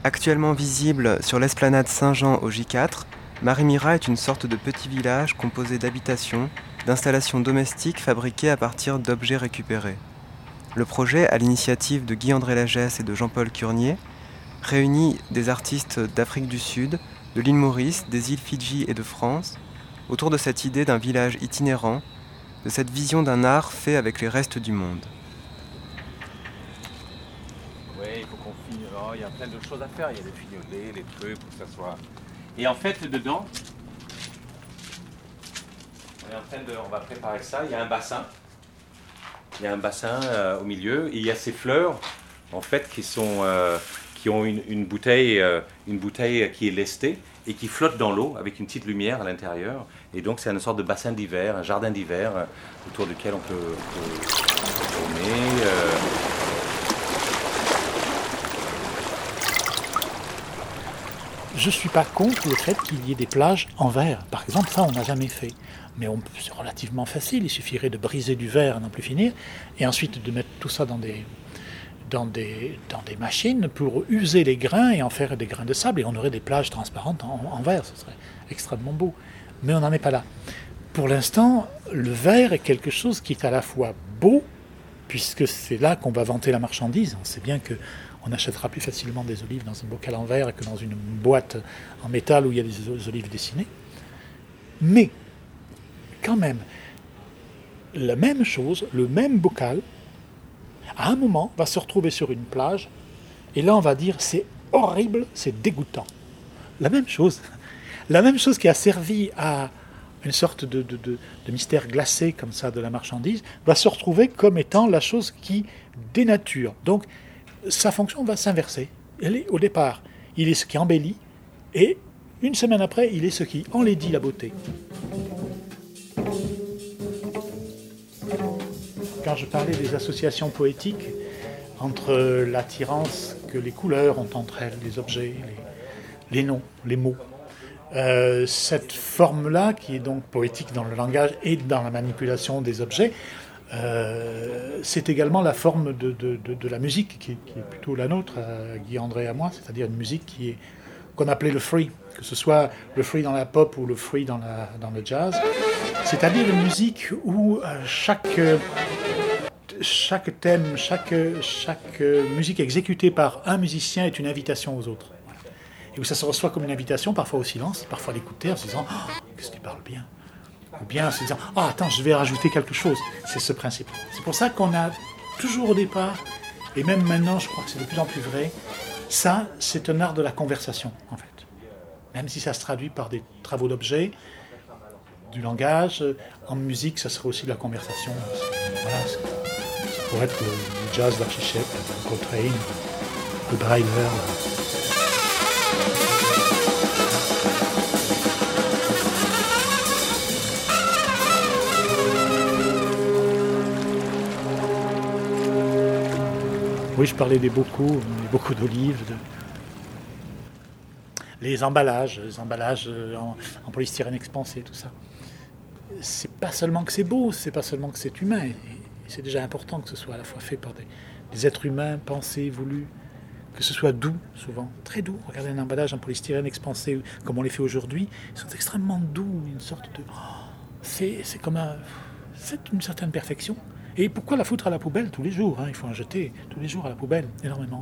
Actuellement visible sur l'esplanade Saint-Jean au J4, Marimira est une sorte de petit village composé d'habitations, d'installations domestiques fabriquées à partir d'objets récupérés. Le projet, à l'initiative de Guy-André Lagesse et de Jean-Paul Curnier, réunit des artistes d'Afrique du Sud, de l'île Maurice, des îles Fidji et de France, autour de cette idée d'un village itinérant, de cette vision d'un art fait avec les restes du monde. Oui, il faut qu'on finisse. Oh, il y a plein de choses à faire. Il y a les fignolets, les trucs, pour que ça soit. Et en fait, dedans, on va préparer ça. Il y a un bassin. Il y a un bassin au milieu. Et il y a ces fleurs, en fait, qui ont une bouteille qui est lestée et qui flotte dans l'eau avec une petite lumière à l'intérieur. Et donc, c'est une sorte de bassin d'hiver, un jardin d'hiver autour duquel on peut tourner. Je ne suis pas contre le fait qu'il y ait des plages en verre. Par exemple, ça, on n'a jamais fait. Mais c'est relativement facile. Il suffirait de briser du verre à n'en plus finir et ensuite de mettre tout ça dans des machines pour user les grains et en faire des grains de sable. Et on aurait des plages transparentes en verre. Ce serait extrêmement beau. Mais on n'en est pas là. Pour l'instant, le verre est quelque chose qui est à la fois beau, puisque c'est là qu'on va vanter la marchandise. On sait bien qu'on achètera plus facilement des olives dans un bocal en verre que dans une boîte en métal où il y a des olives dessinées. Mais, quand même, la même chose, le même bocal, à un moment, va se retrouver sur une plage, et là, on va dire, c'est horrible, c'est dégoûtant. La même chose qui a servi à une sorte de mystère glacé, comme ça, de la marchandise, va se retrouver comme étant la chose qui dénature. Donc, sa fonction va s'inverser. Au départ, il est ce qui embellit, et une semaine après, il est ce qui enlaidit la beauté. Quand je parlais des associations poétiques, entre l'attirance que les couleurs ont entre elles, les objets, les noms, les mots, cette forme-là, qui est donc poétique dans le langage et dans la manipulation des objets, c'est également la forme de la musique qui est plutôt la nôtre, Guy-André et à moi, c'est-à-dire une musique qu'on appelait le free, que ce soit le free dans la pop ou le free dans le jazz, c'est-à-dire une musique où chaque thème, chaque musique exécutée par un musicien est une invitation aux autres. Et où ça se reçoit comme une invitation, parfois au silence, parfois à l'écouter en se disant « Oh, qu'est-ce qu'il parle bien !» Ou bien en se disant « Ah, attends, je vais rajouter quelque chose. » C'est ce principe. C'est pour ça qu'on a toujours au départ, et même maintenant, je crois que c'est de plus en plus vrai, ça, c'est un art de la conversation, en fait. Même si ça se traduit par des travaux d'objets, du langage, en musique, ça serait aussi de la conversation. Voilà, ça pourrait être le jazz d'Archichep, le Coltrane, le Brailer. Oui, je parlais des bocaux d'olives, les emballages en polystyrène expansé, tout ça. C'est pas seulement que c'est beau, c'est pas seulement que c'est humain. Et c'est déjà important que ce soit à la fois fait par des êtres humains, pensés, voulus, que ce soit doux, souvent, très doux. Regardez un emballage en polystyrène expansé, comme on les fait aujourd'hui, ils sont extrêmement doux, une sorte de... C'est une certaine perfection. Et pourquoi la foutre à la poubelle tous les jours, Il faut en jeter tous les jours à la poubelle, énormément.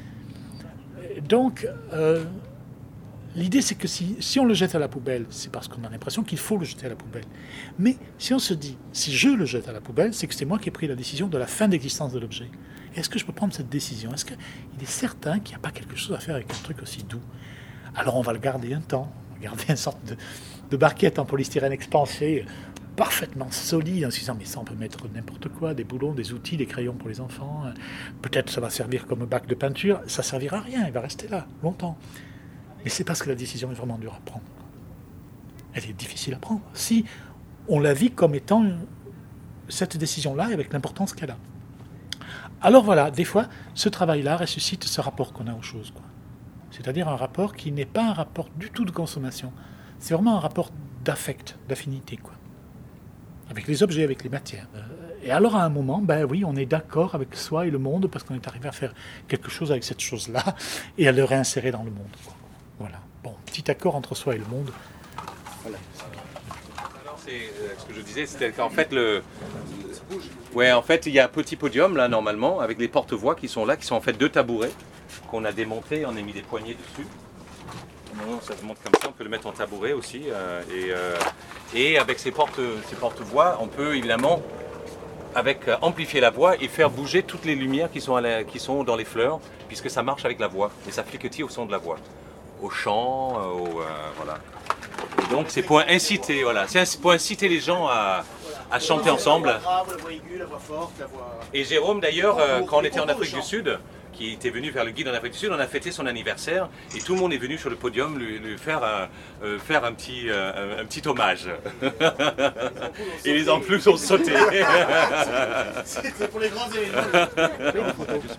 Donc, l'idée, c'est que si on le jette à la poubelle, c'est parce qu'on a l'impression qu'il faut le jeter à la poubelle. Mais si on se dit, si je le jette à la poubelle, c'est que c'est moi qui ai pris la décision de la fin d'existence de l'objet. Est-ce que je peux prendre cette décision ? Est-ce qu'il est certain qu'il n'y a pas quelque chose à faire avec un truc aussi doux ? Alors on va le garder un temps, on va garder une sorte de barquette en polystyrène expansé, parfaitement solide, en se disant, mais ça on peut mettre n'importe quoi, des boulons, des outils, des crayons pour les enfants, peut-être ça va servir comme bac de peinture, ça ne servira à rien, il va rester là, longtemps. Mais c'est parce que la décision est vraiment dure à prendre. Elle est difficile à prendre. Si on la vit comme étant cette décision-là avec l'importance qu'elle a. Alors voilà, des fois, ce travail-là ressuscite ce rapport qu'on a aux choses, quoi. C'est-à-dire un rapport qui n'est pas un rapport du tout de consommation. C'est vraiment un rapport d'affect, d'affinité, quoi. Avec les objets, avec les matières. Et alors à un moment, ben oui, on est d'accord avec soi et le monde parce qu'on est arrivé à faire quelque chose avec cette chose-là et à le réinsérer dans le monde, quoi. Voilà. Bon, petit accord entre soi et le monde. Voilà. Alors c'est ce que je disais, c'était qu'en fait en fait il y a un petit podium là normalement avec les porte-voix qui sont là, qui sont en fait 2 tabourets qu'on a démontés, on a mis des poignées dessus. Ça se monte comme ça, on peut le mettre en tabouret aussi et avec ces porte-voix, on peut évidemment amplifier la voix et faire bouger toutes les lumières qui sont dans les fleurs, puisque ça marche avec la voix et ça cliquetit au son de la voix, au chant, voilà. Et donc c'est pour inciter, les gens à chanter ensemble. La voix grave, la voix aiguë, la voix forte, la voix... Et Jérôme d'ailleurs, quand on était en Afrique du Sud, qui était venu faire le guide en Afrique du Sud, on a fêté son anniversaire et tout le monde est venu sur le podium lui faire un petit hommage. Et les ampoules ont sauté. C'était pour les grands événements.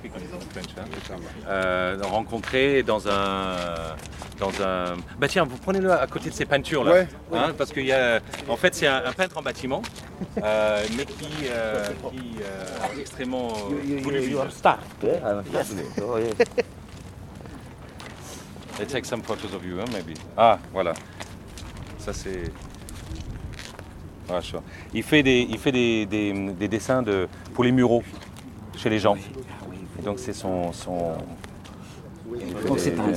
Rencontré dans un... Bah tiens, vous prenez-le à côté de ces peintures là, hein, parce qu'il y a... En fait, c'est un peintre en bâtiment, mais qui est extrêmement volumineux. Let's take some photos of you, hein, maybe. Ah, voilà. Ça c'est... Ah, sure. Il fait des dessins pour les muraux chez les gens. Et donc c'est son... Donc c'est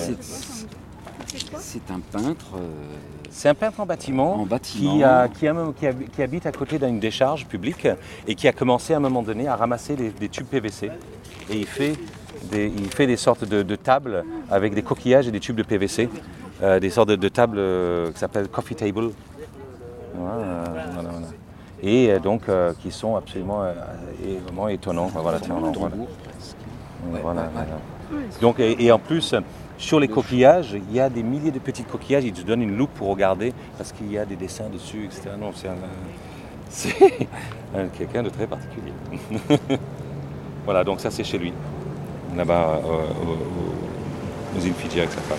un peintre. C'est un peintre en bâtiment, qui habite à côté d'une décharge publique et qui a commencé à un moment donné à ramasser des tubes PVC. Et il fait des sortes de tables avec des coquillages et des tubes de PVC, des sortes de tables qui s'appellent coffee table. Voilà. Et donc qui sont absolument vraiment étonnants. Voilà, tiens, voilà. Donc, et en plus, sur les coquillages, il y a des milliers de petits coquillages, ils te donnent une loupe pour regarder, parce qu'il y a des dessins dessus, etc. Non, c'est quelqu'un de très particulier. Voilà, donc ça c'est chez lui, là-bas aux îles Fidji avec sa femme.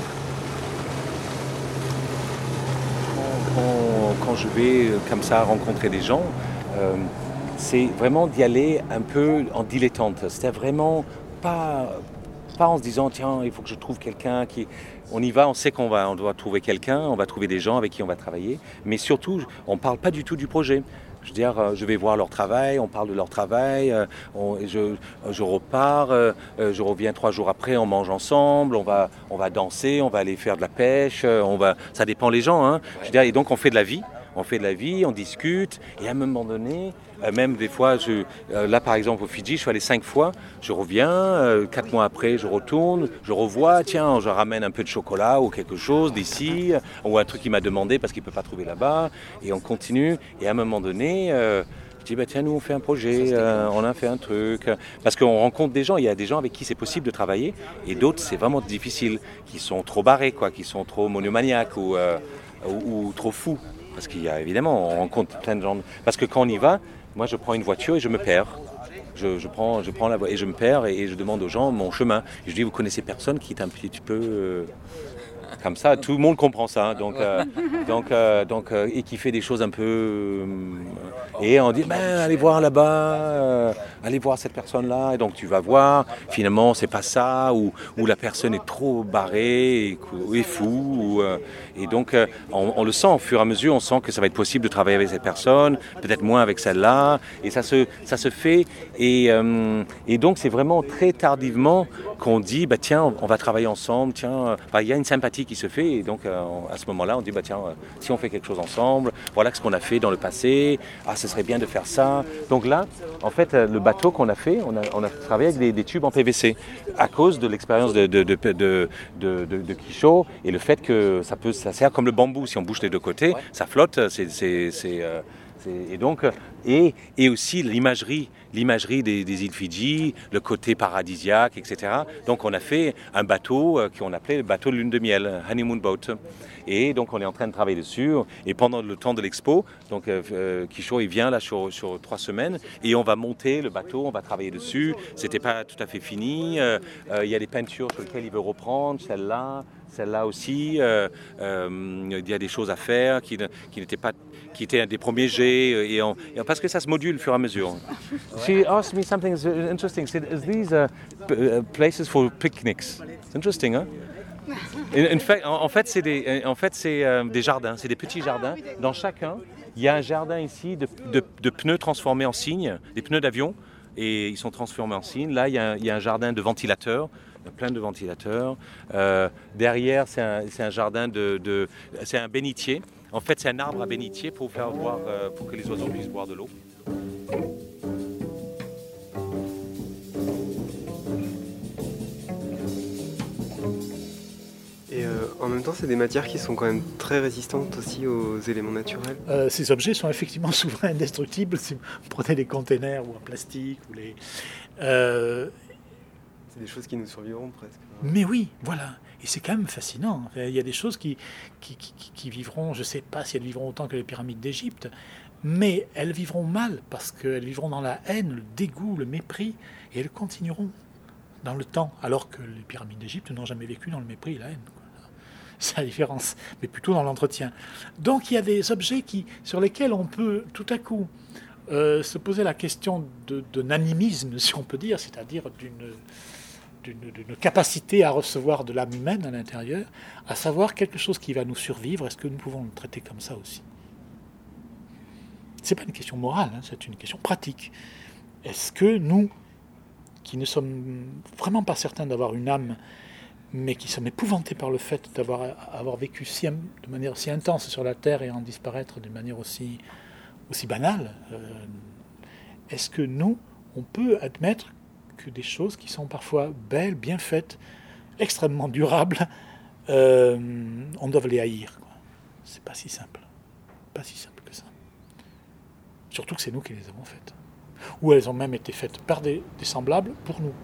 Quand je vais comme ça rencontrer des gens, c'est vraiment d'y aller un peu en dilettante. C'est vraiment pas en se disant tiens, il faut que je trouve quelqu'un qui... On y va, on sait on doit trouver quelqu'un, on va trouver des gens avec qui on va travailler, mais surtout, on ne parle pas du tout du projet. Je veux dire, je vais voir leur travail, on parle de leur travail, je repars, je reviens 3 jours après, on mange ensemble, on va danser, on va aller faire de la pêche, ça dépend les gens, hein. Je veux dire, et donc on fait de la vie. On discute, et à un moment donné, même des fois, là par exemple au Fidji, je suis allé 5 fois, je reviens, 4 mois après, je retourne, je revois, tiens, je ramène un peu de chocolat ou quelque chose d'ici, ou un truc qu'il m'a demandé parce qu'il ne peut pas trouver là-bas, et on continue, et à un moment donné... je dis, tiens, nous on fait un projet, on a fait un truc, parce qu'on rencontre des gens, il y a des gens avec qui c'est possible de travailler, et d'autres c'est vraiment difficile, qui sont trop barrés, qui sont trop monomaniaques ou trop fous. Parce qu'il y a évidemment, on rencontre plein de gens. Parce que quand on y va, moi je prends une voiture et je me perds. Je prends la voiture et je me perds et je demande aux gens mon chemin. Et je dis, vous connaissez personne qui est un petit peu comme ça, tout le monde comprend ça. Et qui fait des choses un peu... et on dit, allez voir là-bas, allez voir cette personne-là. Et donc tu vas voir, finalement c'est pas ça, ou la personne est trop barrée et fou. Et donc on le sent au fur et à mesure, on sent que ça va être possible de travailler avec cette personne, peut-être moins avec celle-là. Et ça se fait. Et donc c'est vraiment très tardivement qu'on dit, tiens, on va travailler ensemble, tiens, il y a une sympathie qui se fait, et donc à ce moment-là, on dit, tiens, si on fait quelque chose ensemble, voilà ce qu'on a fait dans le passé, ce serait bien de faire ça. Donc là, en fait, le bateau qu'on a fait, on a travaillé avec des tubes en PVC, à cause de l'expérience de Quichot, et le fait que ça sert comme le bambou, si on bouge les 2 côtés, ça flotte, et aussi l'imagerie des îles Fidji, le côté paradisiaque, etc. Donc on a fait un bateau qu'on appelait le bateau de lune de miel, honeymoon boat. Et donc on est en train de travailler dessus. Et pendant le temps de l'expo, donc Quichot il vient là sur 3 semaines et on va monter le bateau, on va travailler dessus. C'était pas tout à fait fini. Il y a des peintures sur lesquelles il veut reprendre, celle-là. Celle-là aussi, il y a des choses à faire qui étaient des premiers jets, parce que ça se module au fur et à mesure. She asked me something interesting. She said, "Is these places for picnics?" It's interesting, hein? En fait, c'est des jardins, c'est des petits jardins. Dans chacun, il y a un jardin ici de pneus transformés en cygnes, des pneus d'avion, et ils sont transformés en cygnes. Là, il y a un jardin de ventilateurs. Plein de ventilateurs. Derrière, c'est un jardin c'est un bénitier. En fait, c'est un arbre à bénitier pour que les oiseaux puissent boire de l'eau. Et en même temps, c'est des matières qui sont quand même très résistantes aussi aux éléments naturels. Ces objets sont effectivement souvent indestructibles. Si vous prenez des containers ou en plastique ou c'est des choses qui nous survivront presque. Mais oui, voilà. Et c'est quand même fascinant. Il y a des choses qui vivront, je ne sais pas si elles vivront autant que les pyramides d'Égypte, mais elles vivront mal parce qu'elles vivront dans la haine, le dégoût, le mépris, et elles continueront dans le temps, alors que les pyramides d'Égypte n'ont jamais vécu dans le mépris et la haine. C'est la différence, mais plutôt dans l'entretien. Donc il y a des objets sur lesquels on peut tout à coup se poser la question d'un animisme, si on peut dire, c'est-à-dire d'une capacité à recevoir de l'âme humaine à l'intérieur, à savoir quelque chose qui va nous survivre. Est-ce que nous pouvons le traiter comme ça aussi? Ce n'est pas une question morale, hein, c'est une question pratique. Est-ce que nous, qui ne sommes vraiment pas certains d'avoir une âme, mais qui sommes épouvantés par le fait d'avoir vécu de manière si intense sur la Terre et en disparaître d'une manière aussi banale, est-ce que nous, on peut admettre que des choses qui sont parfois belles, bien faites, extrêmement durables, on doit les haïr, quoi. C'est pas si simple. Pas si simple que ça. Surtout que c'est nous qui les avons faites. Ou elles ont même été faites par des semblables pour nous.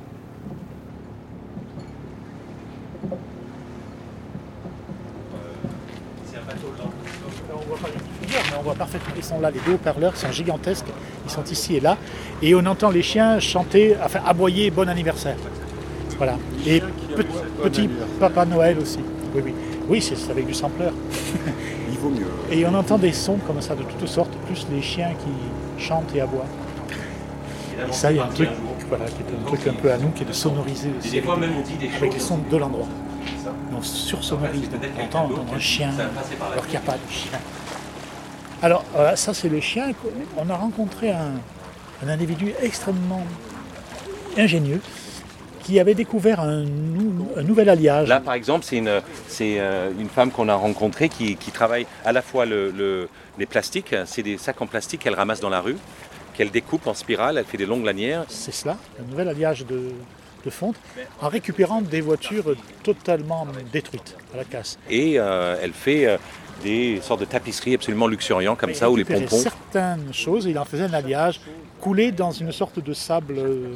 C'est un bateau lent. On voit pas les figures, mais on voit parfaitement. Ils sont là, les deux haut-parleurs sont gigantesques. Ils sont ici et là. Et on entend les chiens chanter, enfin aboyer bon anniversaire. Voilà. Et petit Papa Noël aussi. Oui, oui. Oui, c'est avec du sampleur. Il vaut mieux. Et on entend des sons comme ça de toutes sortes, plus les chiens qui chantent et aboient. Et ça, il y a un truc, voilà, qui est un truc un peu à nous, qui est de sonoriser aussi Des fois même on dit des avec les choses. sons de l'endroit. On sursonorise, on entend un chien alors qu'il n'y a pas de chien. Alors ça c'est le chien. On a rencontré un individu extrêmement ingénieux qui avait découvert un nouvel alliage. Là par exemple c'est une femme qu'on a rencontrée qui travaille à la fois les plastiques, c'est des sacs en plastique qu'elle ramasse dans la rue, qu'elle découpe en spirale, elle fait des longues lanières. C'est cela, un nouvel alliage de fonte, en récupérant des voitures totalement détruites à la casse. Et elle fait des sortes de tapisseries absolument luxuriantes comme ça, où les pompons... certaines choses, il en faisait un alliage coulé dans une sorte de sable,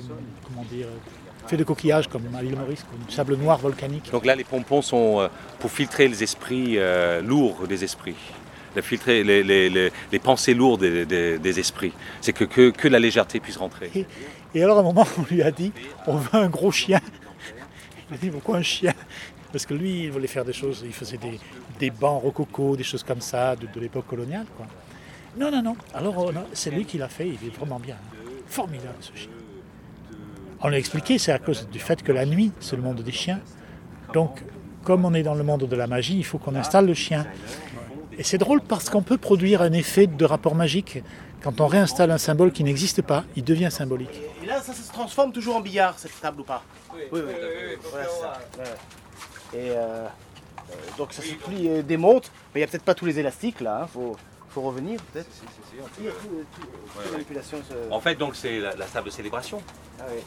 fait de coquillages comme à l'île Maurice, comme du sable noir volcanique. Donc là les pompons sont pour filtrer les esprits lourds des esprits. Filtrer les pensées lourdes des esprits. C'est que la légèreté puisse rentrer. Et alors à un moment, on lui a dit, on veut un gros chien. Il a dit, pourquoi un chien? Parce que lui, il voulait faire des choses, il faisait des bancs rococo, des choses comme ça, de l'époque coloniale, quoi. Non. Alors c'est lui qui l'a fait, il est vraiment bien. Formidable ce chien. On l'a expliqué, c'est à cause du fait que la nuit, c'est le monde des chiens. Donc, comme on est dans le monde de la magie, il faut qu'on installe le chien. Et c'est drôle parce qu'on peut produire un effet de rapport magique. Quand on réinstalle un symbole qui n'existe pas, il devient symbolique. Et là, ça se transforme toujours en billard, cette table ou pas? Oui. Voilà, c'est ça. Ouais. Et donc ça se plie, démonte. Mais il n'y a peut-être pas tous les élastiques là, hein. Faut revenir peut-être. Il y a toute manipulation. En fait, donc c'est la table de célébration. Ah oui.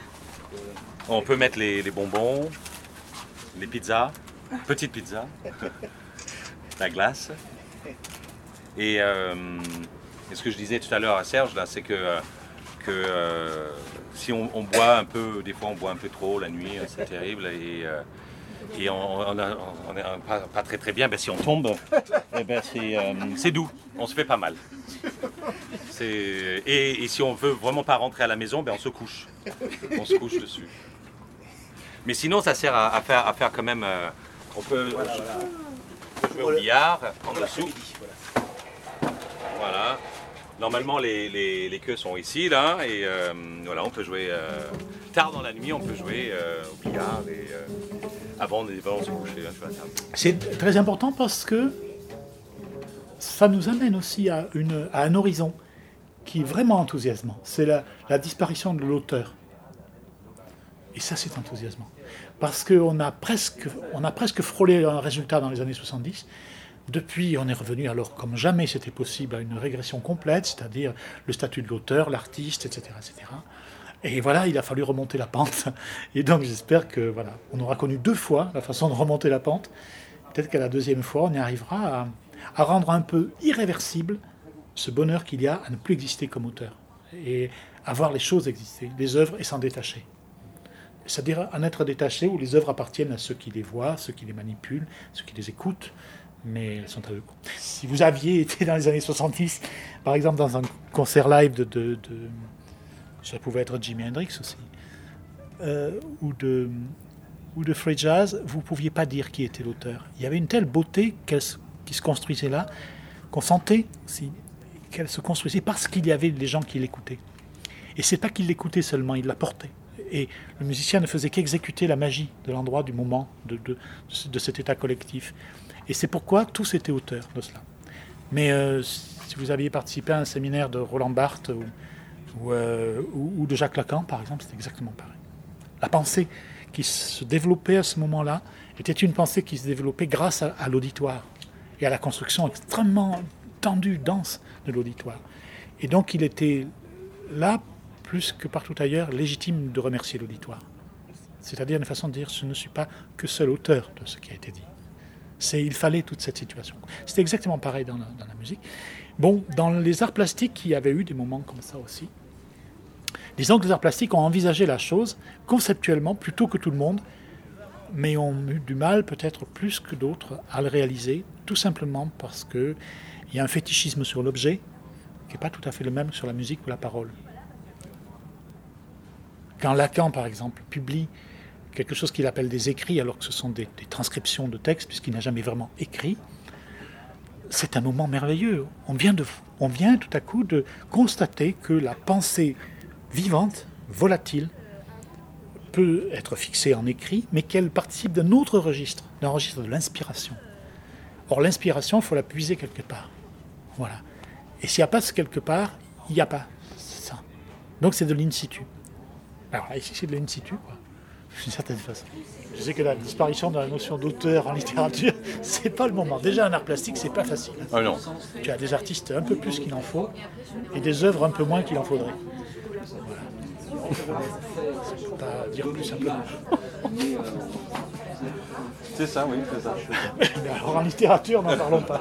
On peut mettre les bonbons, les pizzas, petites pizzas, la glace. Et ce que je disais tout à l'heure à Serge, là, c'est que si on boit un peu, des fois on boit un peu trop la nuit, c'est terrible. Et on est pas très très bien, ben, si on tombe, ben, c'est doux, on se fait pas mal. Et si on veut vraiment pas rentrer à la maison, ben, on se couche dessus. Mais sinon ça sert à faire quand même On peut jouer au billard en dessous. Voilà. Normalement, les queues sont ici, là, et voilà, on peut jouer tard dans la nuit, on peut jouer au billard et avant de se coucher sur la table. C'est très important parce que ça nous amène aussi à un horizon qui est vraiment enthousiasmant. C'est la disparition de l'auteur. Et ça, c'est enthousiasmant. Parce qu'on a presque frôlé un résultat dans les années 70. Depuis, on est revenu, alors comme jamais c'était possible, à une régression complète, c'est-à-dire le statut de l'auteur, l'artiste, etc., etc. Et voilà, il a fallu remonter la pente. Et donc j'espère que voilà, on aura connu 2 fois la façon de remonter la pente. Peut-être qu'à la 2e fois, on y arrivera à rendre un peu irréversible ce bonheur qu'il y a à ne plus exister comme auteur. Et à voir les choses exister, les œuvres, et s'en détacher. C'est-à-dire en être détaché où les œuvres appartiennent à ceux qui les voient, ceux qui les manipulent, ceux qui les écoutent, mais elles sont à eux. Si vous aviez été dans les années 70, par exemple dans un concert live de ça pouvait être Jimi Hendrix aussi, ou de free jazz, vous ne pouviez pas dire qui était l'auteur. Il y avait une telle beauté qui se construisait là, qu'on sentait qu'elle se construisait parce qu'il y avait les gens qui l'écoutaient. Et c'est pas qu'il l'écoutait seulement, il la portait. Et le musicien ne faisait qu'exécuter la magie de l'endroit, du moment, de cet état collectif. Et c'est pourquoi tous étaient auteurs de cela. Mais si vous aviez participé à un séminaire de Roland Barthes ou de Jacques Lacan, par exemple, c'est exactement pareil. La pensée qui se développait à ce moment-là était une pensée qui se développait grâce à l'auditoire et à la construction extrêmement tendue, dense de l'auditoire. Et donc il était là, plus que partout ailleurs, légitime de remercier l'auditoire. C'est-à-dire une façon de dire, je ne suis pas que seul auteur de ce qui a été dit. Il fallait toute cette situation. C'était exactement pareil dans la musique. Bon, dans les arts plastiques, il y avait eu des moments comme ça aussi. Disons que les arts plastiques ont envisagé la chose conceptuellement plutôt que tout le monde, mais ont eu du mal, peut-être plus que d'autres, à le réaliser, tout simplement parce qu'il y a un fétichisme sur l'objet qui n'est pas tout à fait le même sur la musique ou la parole. Quand Lacan, par exemple, publie quelque chose qu'il appelle des écrits, alors que ce sont des transcriptions de textes, puisqu'il n'a jamais vraiment écrit, c'est un moment merveilleux. On vient tout à coup de constater que la pensée vivante, volatile, peut être fixée en écrit, mais qu'elle participe d'un autre registre, d'un registre de l'inspiration. Or, l'inspiration, il faut la puiser quelque part. Voilà. Et s'il n'y a pas ce quelque part, il n'y a pas ça. Donc c'est de l'in situ. Alors ici, c'est de l'in situ, quoi, d'une certaine façon. Je sais que la disparition de la notion d'auteur en littérature, c'est pas le moment. Déjà, un art plastique, c'est pas facile. Ah non. Tu as des artistes un peu plus qu'il en faut, et des œuvres un peu moins qu'il en faudrait. Voilà. Je ne peux pas dire plus simplement. C'est ça, oui, c'est ça. Mais alors en littérature, n'en parlons pas.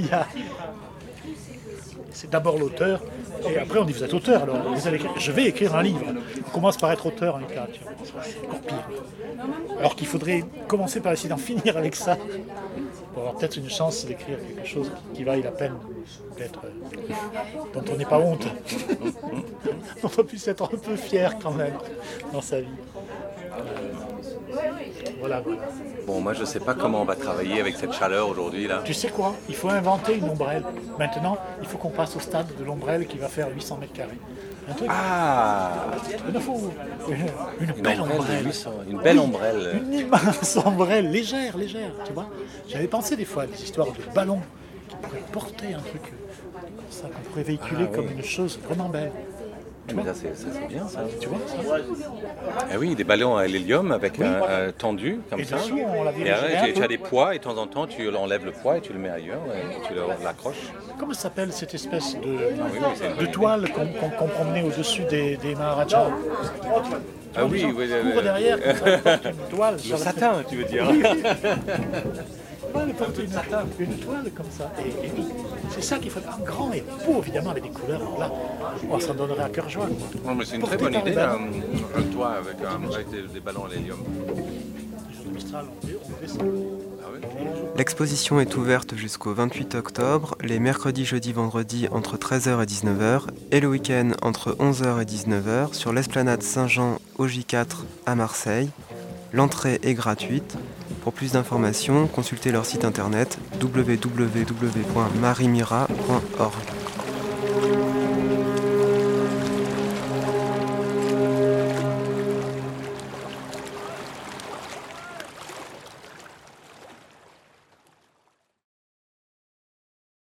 C'est d'abord l'auteur, et après on dit vous êtes auteur, alors vous allez je vais écrire un livre. On commence par être auteur en littérature. C'est encore pire. Alors qu'il faudrait commencer par essayer d'en finir avec ça, pour avoir peut-être une chance d'écrire quelque chose qui vaille la peine d'être, dont on n'ait pas honte, dont on puisse être un peu fier quand même dans sa vie. Voilà. Bon, moi je sais pas comment on va travailler avec cette chaleur aujourd'hui là. Tu sais quoi? Il faut inventer une ombrelle. Maintenant, il faut qu'on passe au stade de l'ombrelle qui va faire 800 mètres carrés. Un truc. Ah, Il faut une belle ombrelle. Une belle ombrelle. Une immense ombrelle, légère, tu vois. J'avais pensé des fois à des histoires de ballons qui pourraient porter un truc comme ça, qu'on pourrait véhiculer comme une chose vraiment belle. Mais ça c'est bien ça. Tu vois ça? Ah oui, des ballons à l'hélium avec un tendu comme Et ça. dessous, on l'a Et dirigé tu as des poids et de temps en temps tu enlèves le poids et tu le mets ailleurs et tu l'accroches. Comment s'appelle cette espèce c'est de toile qu'on promenait au-dessus des Maharajas? Ah oui, oui. Court derrière, comme ça, porte une toile. Le satin, tu veux dire. Ouais, elle porte une toile comme ça. Et c'est ça qu'il faut faire grand et beau, évidemment, avec des couleurs. Là, ça donnerait à cœur joie. Non, mais c'est une très bonne idée, un toit avec des ballons à l'hélium. Les jours de Mistral, on fait ça. Ah oui. L'exposition est ouverte jusqu'au 28 octobre, les mercredis, jeudis, vendredis entre 13h et 19h, et le week-end entre 11h et 19h sur l'esplanade Saint-Jean au J4 à Marseille. L'entrée est gratuite. Pour plus d'informations, consultez leur site internet www.marimira.org.